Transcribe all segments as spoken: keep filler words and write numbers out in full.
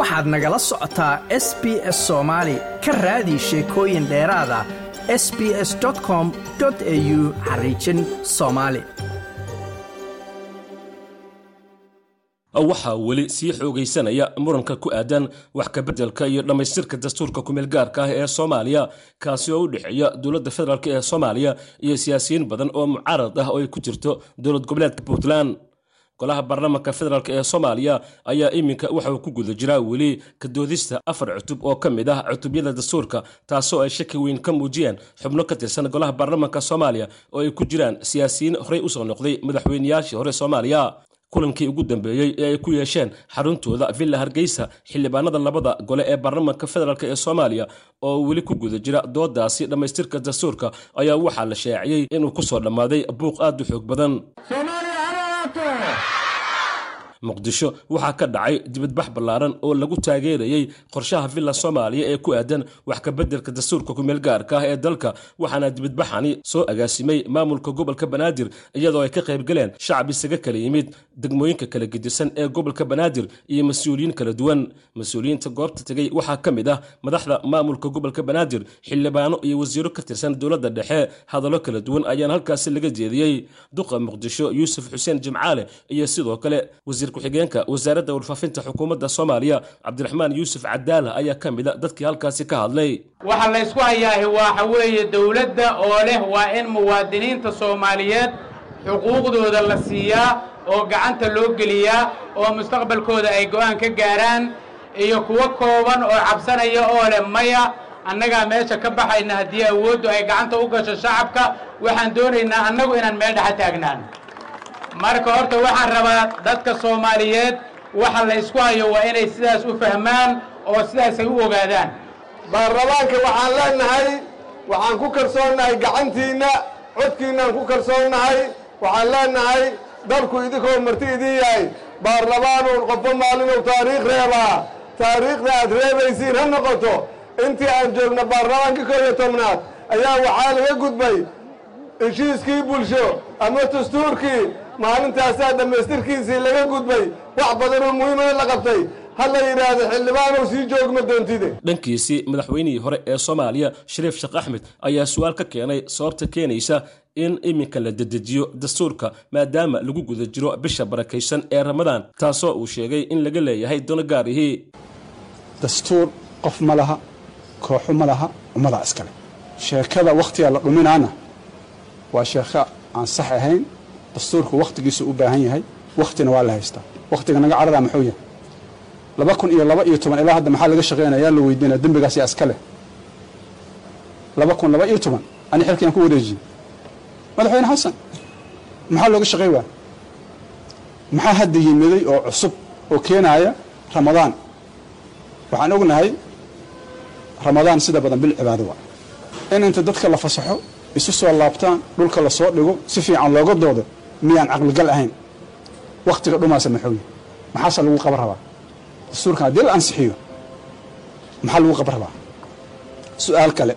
waxaad nagala socotaa S B S Soomaali ka raadi sheekooyin dheeraad ah s b s dot com dot a u xariijin Soomaali. waxaa weli sii xoogaysanaya muranka ku aadan wax ka beddelka iyo dhamaystirka dastuurka kumeel gaarka ah ee Soomaaliya kaasi oo u dhaxeeya dawladda federaalka ee Soomaaliya iyo siyaasiyiin badan oo mucaarad ah oo ay ku jirto dawlad goboleedka Puntland. golaha baarlamaanka federaalka ee Soomaaliya ayaa iminka waxa uu ku guda jiraa weli ka doodista afar cutub oo ka mid ah cutubyada dastuurka taasoo ay shaki weyn ka muujiyeen xubno ka tirsan golaha baarlamaanka Soomaaliya oo ay ku jiraan siyaasiyiin horey u soo noqday madaxweynayaashii hore Soomaaliya. kulankii ugu dambeeyay ee ay ku yeesheen xaruntooda Villa Hargeysa xildhibaanada labada gole ee baarlamaanka federaalka ee Soomaaliya oo weli ku guda jira doodaasi dhamaystirka dastuurka ayaa waxaa la shaaciyay inuu ku soo dhamaaday buuq aad u xoog badan. muqdisho waxaa ka dhacay dibadbax ballaaran oo lagu taageerayay qorshaha Villa Soomaaliya ee ku aadan wax ka beddelka dastuurka kumeel gaarka ah ee dalka waxaana dibadbaxani soo agaasimay maamulka gobolka Banaadir iyadoo ay ka qayb galeen shacab isaga kala yimid degmooyinka kala gedisan ee gobolka Banaadir iyo mas'uuliyiin kala duwan. mas'uuliyiinta goobta tagay waxaa ka mid ah madaxda maamulka gobolka Banaadir, xildhibaano iyo wasiiro ka tirsan dawladda dhexe. hadallo kala duwan ayaan halkaas laga jeediyay duqa Muqdisho Yuusuf Xuseen Jimcaale iyo sidoo kale wasiir ku-xigeenka wasaaradda warfaafinta xukuumadda Soomaaliya Cabdiraxmaan Yuusuf Cadaala ayaa ka mid ah dadkii halkaasi ka hadlay. waxa la isku hayaa waxa weeye dawladda oo leh waa in muwaadiniinta Soomaaliyeed xuquuqdooda la siiyaa oo gacanta loo geliyaa oo mustaqbalkooda ay go'aan ka gaaraan iyo kuwa kooban oo cabsanaya oo leh maya annaga meesha ka baxayna haddii awooddu ay gacanta u gasho shacabka waxaan doonaynaa annagu inaan meel dhex taagnaan. marka horta waxaan rabaa dadka Soomaaliyeed waxa la isku hayo waa inay sidaas u fahmaan oo sidaas ay u ogaadaan. baarlamaanka waxaan leenahay waxaan ku kalsoonahay gacantiina codkiina ku kalsoonahay waxaan leenahay dalku idinkoo marti idin yahay baarlamaan oo qofo maalin oo taariikh reebaa taariikhda aad reebaysiin ha noqoto intii aan joogna baarlamaanka koob iyo tobnaad ayaa waxaa laga gudbay heshiiskii bulsho ama dastuurkii maalintaasaa dhamaystirkiisii laga gudbay wax badan oo muhiimana la qabtay halla yidhaahdo xildhibaanow sii joogma doontide. dhankiisii madaxweynihii hore ee Soomaaliya Shariif Sheekh Axmed ayaa su'aal ka keenay sababta keenaysa in iminka la dedejiyo dastuurka maadaama lagu guda jiro bisha barakaysan ee Ramadaan taasoo uu sheegay in laga leeyahay doona gaarihii. dastuur qof ma laha kooxo ma laha ummada iskale sheekada waqtiga la dhuminaana waa sheeka aan sax ahayn. dastuurku waqtigiisu u baahan yahay waqtina waa la haystaa waqtiga naga carada maxuu yahay laba kun iyo laba iyo toban ilaa hadda maxaa laga shaqeynayaa la weydiinaa dambigaas yaa iskale laba kun iyo laba iyo toban ani xilkii aan ku wareejiyay madaxweyne xasan maxaa looga shaqey waa maxaa hadda yimiday oo cusub oo keenaya Ramadaan waxaan ognahay Ramadaan sida badan bil cibaado waa in inta dadka la fasaxo isu soo laabtaan dhulka la soo dhigo si fiican looga doodo miyaan aqli gal ahayn waqtiga dhumaasa maxuu maxaa lagu qabar rabaa dastuurka hadii la ansixiyo maxaa lagu qabar rabaa. su'aal kale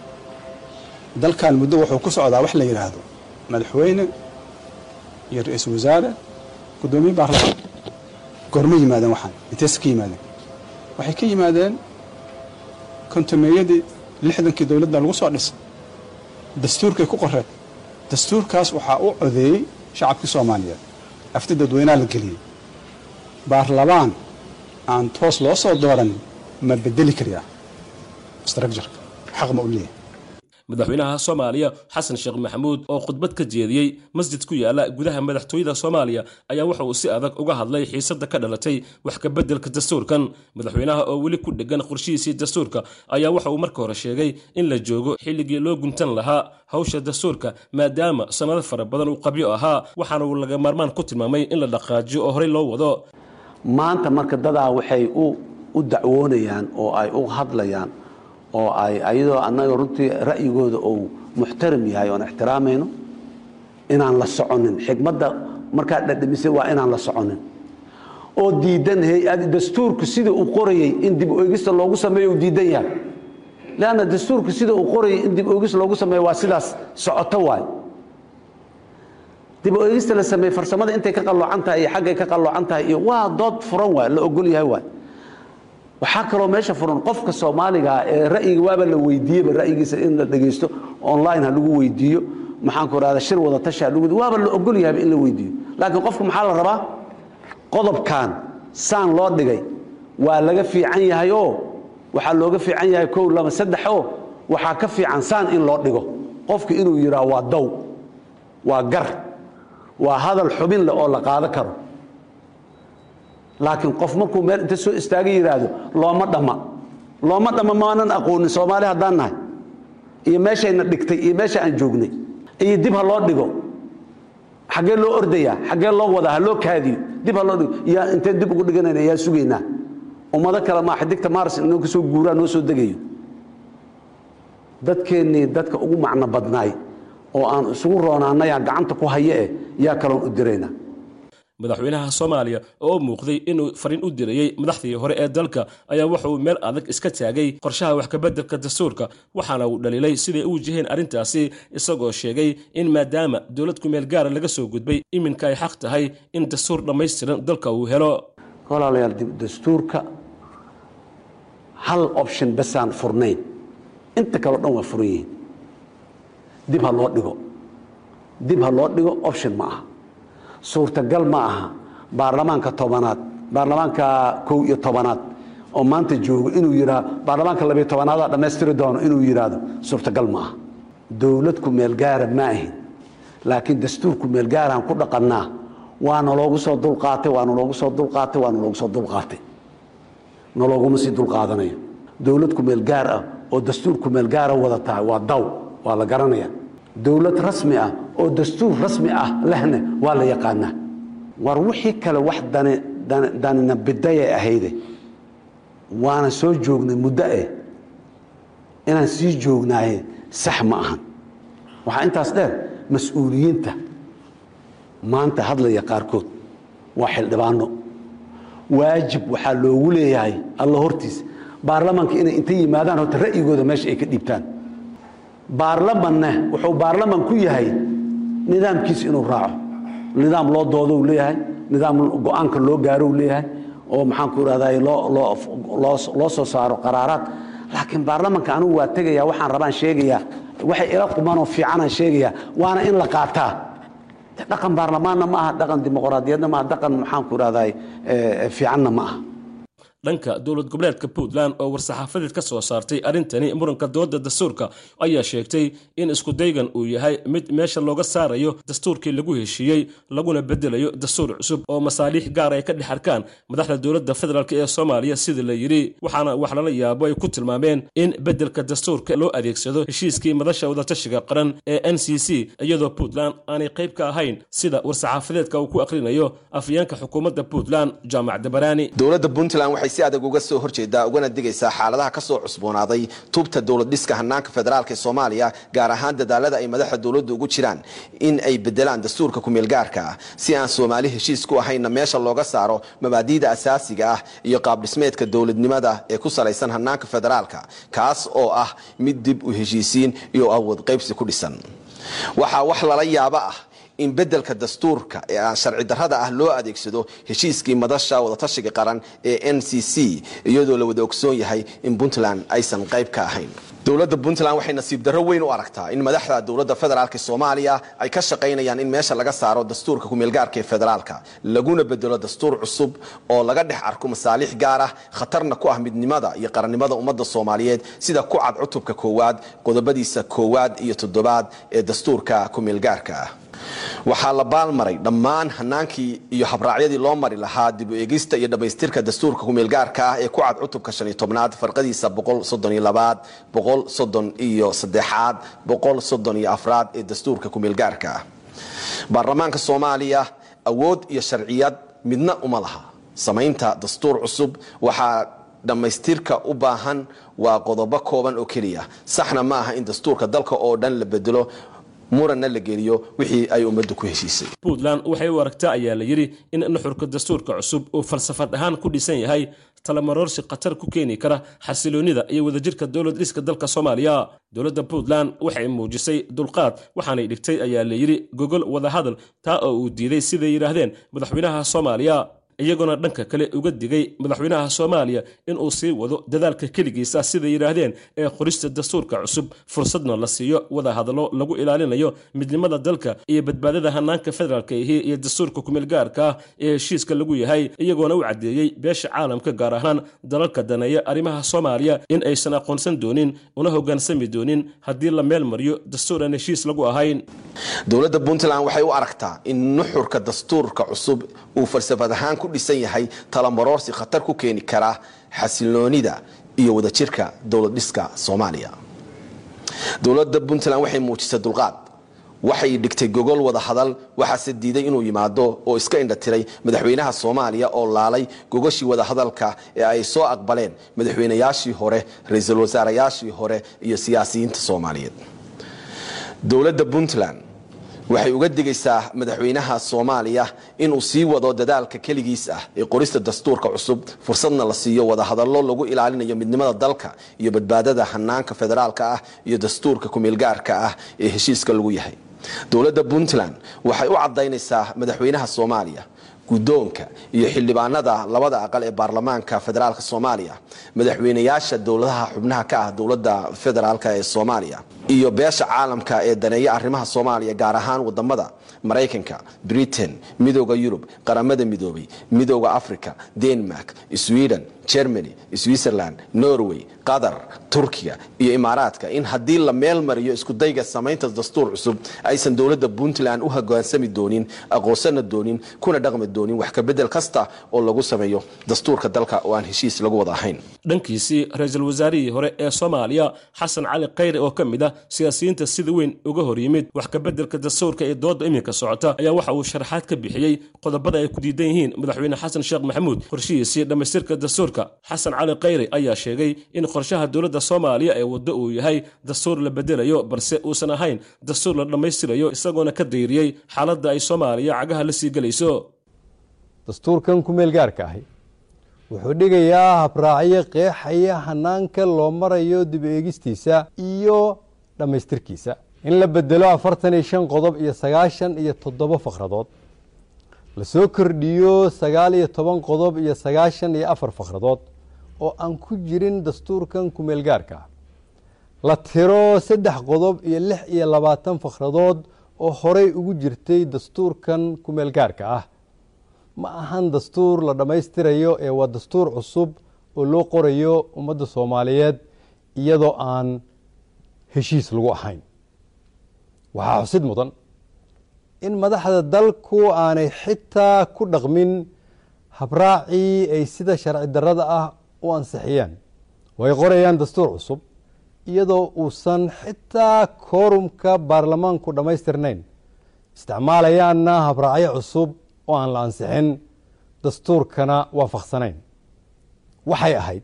dalkan muddo wuxuu ku socdaa wax la yiraahdo madaxweyne iyo ra'iisul wasaare gudoomiye baarlamaan goorma yimaadeen waxaan intees ka yimaadeen waxay ka yimaadeen kontameeyadii lixdankii dawladda lagu soo dhisay dastuurkay ku qoreen dastuurkaas waxaa u codeeyay shacabka Soomaaliyeed afti dadweynaha la geliyay baarlamaan aan toos loo soo dooran ma bedeli kariyaa structure xaq ma u leeyahay. madaxweynaha Soomaaliya Xasan Sheekh Maxamuud oo khudbad ka jeediyay masjid ku yaala gudaha madaxtooyada Soomaaliya ayaa waxa uu si adag uga hadlay xiisadda ka dhalatay wax ka beddelka dastuurkan. madaxweynaha oo weli ku dhagan qorshihiisa dastuurka ayaa waxa uu marka hore sheegay in la joogo xilligii loo guntan lahaa hawsha dastuurka maadaama sanado fara badan uu qabyo ahaa waxaana uu laga maarmaan ku tilmaamay in la dhaqaajiyo oo horey loo wado. maanta marka dadaa waxay u u dacwoonayaan oo ay u hadlayaan oo ay ayadoo annaga runtii ra'yigooda uu muxtaram yahay oo ixtiraamayno inaan la soconin xigmadda markaa dhadhamisay waa inaan la soconin oo diidan hay-ad dastuurku sida uu qorayay in dib u eegista loogu sameeyo uu diidan yahay laana dastuurku sida uu qorayay in dib u eegista loogu sameeyo waa sidaas socoto waay dib u eegista la sameeyo farsamada intay ka qaloocan tahay iyo xaggay ka qaloocan tahay iyo waa dood furan waay la ogol yahay waay waxaa kaloo meesha furan qofka Soomaaliga ee ra'yiga waaba la weydiiyay ra'yigiisa in la dhageysto online ha lagu weydiiyo maxaan ku raada shir wada tashi ha lagu waaba la ogol yahay in la weydiiyo laakiin qofka maxaa la rabaa qodobkan saan loo dhigay waa laga fiican yahay oo waxa looga fiican yahay kow laba saddex oo waxa ka fiican saan in loo dhigo qofka inuu yiraahdo waa daw waa gar waa hadal xubin la oo la qaado karo laakiin qof markuu meel inta soo istaagay yiraahdo looma dhama looma dhama maanan aqoon Soomaali hadaan nahay iyo meeshayna dhigtay iyo meesha aan joognay iyo dib ha loo dhigo xagee loo ordaya xagee loo wada ha loo kaadiyo dib ha loo dhigo yaa inta dib ugu dhiganayna yaa sugeynaa ummada kale ma xiddigta Mars inuu ka soo guuraa noo soo degayo dadkeenii dadka ugu macna badnaay oo aan isugu roonaanay gacanta ku haye yaa kala u direyna madaxweynaha Soomaaliya oo muuqday inuu fariin u dirayay madaxdii hore ee dalka ayaa wuxuu meel adag iska taagay qorshaha wax ka beddelka dastuurka waxaana uu dhaliilay sidii uu jiheen arintaasi isagoo sheegay in maadaama dawlad ku meel gaar laga soo gudbay iminka ay xaq tahay in dastuur dhameystiran dalka uu helo walaalayaal dastuurka hal option basaan furnayn inta kale dhan waa furan yihiin dib ha loo dhigo dib ha loo dhigo option ma aha suurtagal ma aha baarlamaanka tobanaad baarlamaanka kow iyo tobanaad oo maanta joogo inuu yiraahdo baarlamaanka laba iyo tobanaad dhameystiri doono inuu yiraahdo suurtagal ma aha dawlad ku meel gaar ma ahin laakiin dastuur ku meel gaar aan ku dhaqanaa waana loogu soo dulqaatay waana loogu soo dulqaatay waana loogu soo dulqaatay nologuma si dulqaadanayo dawlad ku meel gaar ah oo dastuur ku meel gaar ah wada tahay waa daw waa la garanaya dawlad rasmi ah oo dastuur rasmi ah lehna waa la yaqaanaa war wixii kale wax dane danina bidaya ahayde waana soo joognay muddo eh inaan sii joognaaye sax ma ahan waxa intaas dheer mas'uuliyiinta maanta hadlaya qaarkood waa xildhibaano waajib waxa loogu leeyahay alla hortiis baarlamaanka inay inta yimaadaan horta ra'yigooda meesha ay ka dhibtaan baarlamanna wuxuu baarlaman ku yahay nidaamkiisa inuu raaco nidaam loo doodo uu leeyahay nidaam go'aanka loo gaaro uu leeyahay oo maxaan ku raadaay loo loo loo soo saaro qaraaraad laakiin baarlamanka anigu waa tagaya waxaan rabaan sheegaya waxay ila qumanoo fiican aan sheegaya waana in la qaataa dhaqan baarlamaanna ma aha dhaqan dimuqraadiyadna ma aha dhaqan maxaan ku raadaay fiicanna ma aha dhanka dawlad goboleedka Puntland oo war-saxaafadeed ka soo saartay arintani muranka dooda dastuurka ayaa sheegtay in isku daygan uu yahay mid meesha looga saarayo dastuurkii lagu heshiiyey laguna bedelayo dastuur cusub oo masaaliix gaar ay ka dhexarkaan madaxda dawladda federaalka ee Soomaaliya sida la yiri waxaana wax lala yaabo ay ku tilmaameen in bedelka dastuurka loo adeegsado heshiiskii madasha wada tashiga qaran ee N C C iyadoo Puntland aanay qayb ka ahayn sida war-saxaafadeedka uu ku aqrinayo afyeenka xukuumadda Puntland Jaamac Dabarani dawladda Puntland waxay si adag uga soo horjeedaa ugana digaysaa xaaladaha ka soo cusboonaaday tubta dawlad dhiska hanaanka federaalka ee Soomaaliya gaar ahaan dadaalada ay madaxda dawladdu ugu jiraan in ay bedelaan dastuurka ku meel gaarka ah si aan Soomaali heshiis ku ahayn meesha looga saaro mabaadiida asaasiga ah iyo qaab dhismeedka dawladnimada ee ku salaysan hanaanka federaalka kaas oo ah mid dib u heshiisiin iyo awood qaybsi ku dhisan waxa wax lala yaabo ah in bedelka dastuurka ee aan sharci darrada ah loo adeegsado heshiiskii madasha wada tashiga qaran ee N C C iyadoo la wada ogsoon yahay in Puntland aysan qayb ka ahayn dawladda Puntland waxay nasiib darro weyn u aragtaa in madaxda dawladda federaalka Soomaaliya ay ka shaqeynayaan in meesha laga saaro dastuurka ku meel gaarka ee federaalka laguna bedelo dastuur cusub oo laga dhex arko masaaliix gaar ah khatarna ku ah midnimada iyo qarannimada ummadda Soomaaliyeed sida ku cad cutubka koowaad qodobadiisa koowaad iyo toddobaad ee dastuurka ku meel gaarka ah waxaa la baalmaray dhammaan hanaankii iyo habraacyadii loo mari lahaa dib u eegista iyo dhamaystirka dastuurka ku meel gaarka ah ee ku cad cutubka shan iyo tobnaad farqadiisa boqol soddon iyo laba boqol soddon iyo saddex boqol soddon iyo afar ee dastuurka ku meel gaarka ah baarlamaanka Soomaaliya awood iyo sharciyad midna uma laha samaynta dastuur cusub waxaa dhamaystirka u baahan waa qodobo kooban oo kaliya saxna ma aha in dastuurka dalka oo dhan la bedelo muranna la geliyo wixii ay ummaddu ku heshiisay Puntland waxay u aragtaa ayaa la yiri in nuxurka dastuurka cusub oo falsafad ahaan ku dhisan yahay talamarorsi qatar ku keeni kara xasiloonida iyo wadajirka dawlad dhiska dalka Soomaaliya dawladda Puntland waxay muujisay dulqaad waxaanay dhigtay ayaa la yiri gogol wada hadal taa oo uu diiday sida yiraahdeen madaxweynaha Soomaaliya iyagoona dhanka kale uga digay madaxweynaha soomaaliya inuu sii wado dadaalka keligiisa sida yiraahdeen ee qorista dastuurka cusub fursadna la siiyo wada hadallo lagu ilaalinayo midnimada dalka iyo badbaadada hanaanka federaalka iyo dastuurka kumeel gaarka ah ee heshiiska lagu yahay iyagoona u cadeeyay beesha caalamka gaar ahaan dalalka daneeya arrimaha Soomaaliya in aysan aqoonsan doonin una hogaansami doonin haddii la meel mariyo dastuur aan heshiis lagu ahayn. dowladda Puntland waxay u aragtaa in nuxurka dastuurka cusub uu falsafad ahaan ku dhisan yahay talamarorsi khatar ku keeni kara xasiloonida iyo wadajirka dowlad dhiska Soomaaliya. dowladda Puntland waxay muujisay dulqaad waxay dhigtay gogol wada hadal waxa se diiday inuu yimaado oo iska indha tiray madaxweynaha Soomaaliya oo laalay gogoshii wada hadalka ee ay soo aqbaleen madaxweynayaashii hore ra'iisul wasaarayaashii hore iyo siyaasiyiinta Soomaaliyeed. dowladda Puntland waxay uga digaysaa madaxweynaha Soomaaliya inuu sii wado dadaalka kaligiis ah ee qorista dastuurka cusub fursadna la siiyo wada hadallo lagu ilaalinayo midnimada dalka iyo badbaadada hanaanka federaalka ah iyo dastuurka kumeel gaarka ah ee heshiiska lagu yahay. dowladda Puntland waxay u cadeynaysaa madaxweynaha Soomaaliya gudoonka iyo xildhibaanada labada aqal ee baarlamaanka federaalka Soomaaliya madaxweynayaasha dowladaha xubnaha ka ah dowladda federaalka ee Soomaaliya iyo beesha caalamka ee daneeya arrimaha Soomaaliya gaar ahaan wadamada Mareykanka, Britain, Midowga Yurub, qaramada midoobay, Midowga Afrika, Denmark, Sweden, Germany, Switzerland, Norway, Qatar, Turkiga iyo Imaaraadka in haddii la meel mariyo isku dayga samaynta dastuur cusub aysan dowladda Puntland u hogaansami doonin aqoonsana doonin kuna dhaqmi doonin wax ka bedel kasta oo lagu sameeyo dastuurka dalka oo aan heshiis lagu wada ahayn. dhankiisii ra'iisul wasaarihii hore ee Soomaaliya Xasan Cali Khayre oo kamid ah siyaasiyiinta sida weyn uga hor yimid wax ka bedelka dastuurka ee dooda iminka socota ayaa waxa uu sharaxaad ka bixiyay qodobada ay ku diidan yihiin madaxweyne Xasan Sheekh Maxamuud qorshihiisa dhamaystirka dastuurka. Xasan Cali Khayre ayaa sheegay in qorshaha dowladda Soomaaliya ee wado uu yahay dastuur la bedelayo balse uusan ahayn dastuur la dhamaystirayo isagoona ka dayriyay xaaladda ay Soomaaliya cagaha la sii galayso. dastuurkan kumeel gaarka ah wuxuu dhigayaa habraacyo qeexaya hanaanka loo marayo dib eegistiisa iyo dhamaystirkiisa in la bedelo afartan iyo shan qodob iyo sagaashan iyo toddoba faqradood la soo kordhiyo sagaal iyo toban qodob iyo sagaashan iyo afar faqradood oo aan ku jirin dastuurkan kumeel gaarka ah la tiro saddex qodob iyo lix iyo labaatan faqradood oo horey ugu jirtay dastuurkan kumeel gaarka ah ma ahan dastuur la dhamaystirayo ee waa dastuur cusub oo loo qorayo ummadda Soomaaliyeed iyadoo aan heshiis lagu ahayn. waxaa xusid mudan in madaxda dalku aanay xitaa ku dhaqmin habraacii ay sida sharci darrada ah u ansixiyeen way qorayaan dastuur cusub iyadoo uusan xitaa koorumka baarlamaanku dhamaystirnayn isticmaalayaanna habraacyo cusub oo aan la ansixin dastuurkana waafaqsanayn. waxay ahayd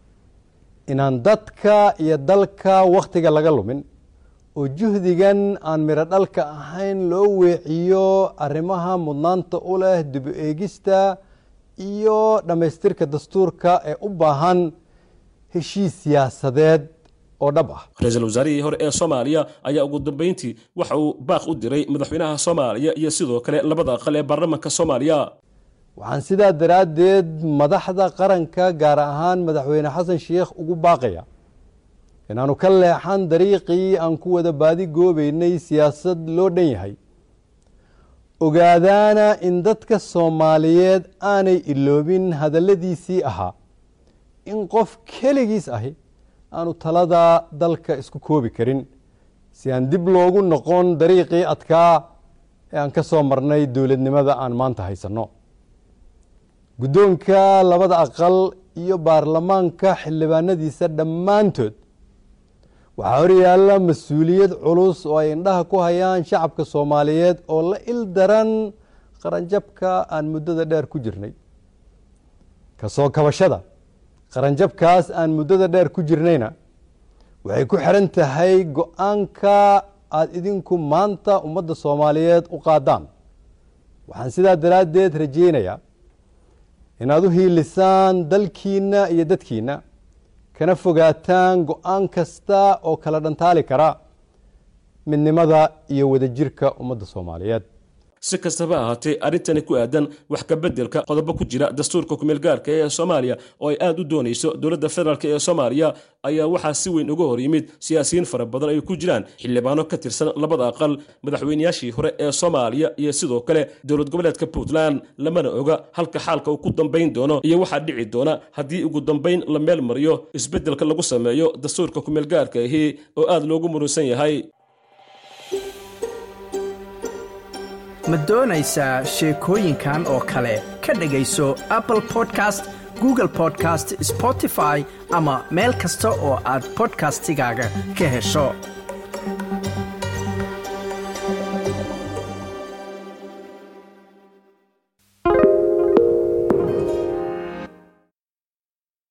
inaan dadka iyo dalka wakhtiga laga lumin oo juhdigan aan miro dhalka ahayn loo weeciyo arrimaha mudnaanta u leh dib u eegista iyo dhamaystirka dastuurka ee u baahan heshiis siyaasadeed oo dhab ah. ra'iisul wasaarihii hore ee Soomaaliya ayaa ugu dambeyntii waxa uu baaq u diray madaxweynaha Soomaaliya iyo sidoo kale labada aqal ee baarlamaanka Soomaaliya. waxaan sidaa daraadeed madaxda qaranka gaar ahaan madaxweyne Xasan Sheekh ugu baaqaya inaanu ka leexan dariiqii aan ku wada baadi goobeynay siyaasad loo dhan yahay ogaadaana in dadka Soomaaliyeed aanay iloobin hadalladiisii ahaa in qof keligiis ahi aanu talada dalka isku koobi karin si aan dib loogu noqon dariiqii adkaa ee aan ka soo marnay dowladnimada aan maanta haysanno. guddoonka labada aqal iyo baarlamaanka xildhibaanadiisa dhammaantood waxaa horyaalla mas-uuliyad culus oo ay indhaha ku hayaan shacabka Soomaaliyeed oo la il daran qaranjabka aan muddada dheer ku jirnay. kasoo kabashada qaranjabkaas aan muddada dheer ku jirnayna waxay ku xiran tahay go-aanka aad idinku maanta ummadda Soomaaliyeed u qaadaan. waxaan sidaa daraadeed rajeynayaa inaad u hiilisaan dalkiina iyo dadkiina kana fogaataan go-aan kasta oo kala dhantaali kara midnimada iyo wadajirka ummadda Soomaaliyeed. si kastaba ahaatee arrintani ku aadan wax ka beddelka qodobo ku jira dastuurka kumeelgaarka ee Soomaaliya oo ay aad u doonayso dowladda federaalk ee Soomaaliya ayaa waxaa si weyn uga hor yimid siyaasiyiin fara badan ay ku jiraan xildhibaano ka tirsan labada aqal madaxweynayaashii hore ee Soomaaliya iyo sidoo kale dowlad goboleedka Puntland lamana oga halka xaalka uu ku dambeyn doono iyo waxa dhici doona haddii ugu dambeyn la meel mariyo isbeddelka lagu sameeyo dastuurka kumeelgaarka ahi oo aad loogu murusan yahay. ma doonaysaa sheekooyinkan oo kale ka dhagayso Apple Podcast, Google Podcast, Spotify ama meel kasta oo aad podcastigaaga ka hesho.